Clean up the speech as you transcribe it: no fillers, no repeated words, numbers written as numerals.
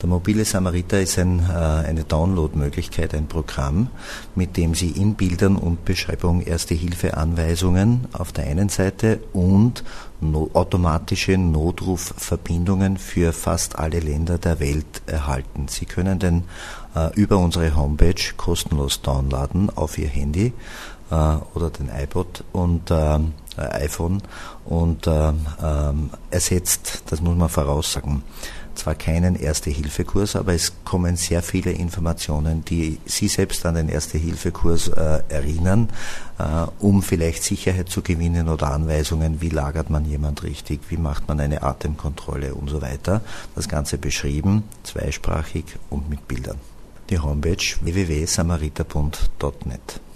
Der mobile Samariter ist eine Downloadmöglichkeit, ein Programm, mit dem Sie in Bildern und Beschreibung Erste-Hilfe-Anweisungen auf der einen Seite und automatische Notrufverbindungen für fast alle Länder der Welt erhalten. Sie können den über unsere Homepage kostenlos downloaden auf Ihr Handy oder den iPod und iPhone und ersetzt, das muss man voraussagen, zwar keinen Erste-Hilfe-Kurs, aber es kommen sehr viele Informationen, die Sie selbst an den Erste-Hilfe-Kurs erinnern, um vielleicht Sicherheit zu gewinnen oder Anweisungen, wie lagert man jemand richtig, wie macht man eine Atemkontrolle und so weiter. Das Ganze beschrieben, zweisprachig und mit Bildern. Die Homepage www.samariterbund.net.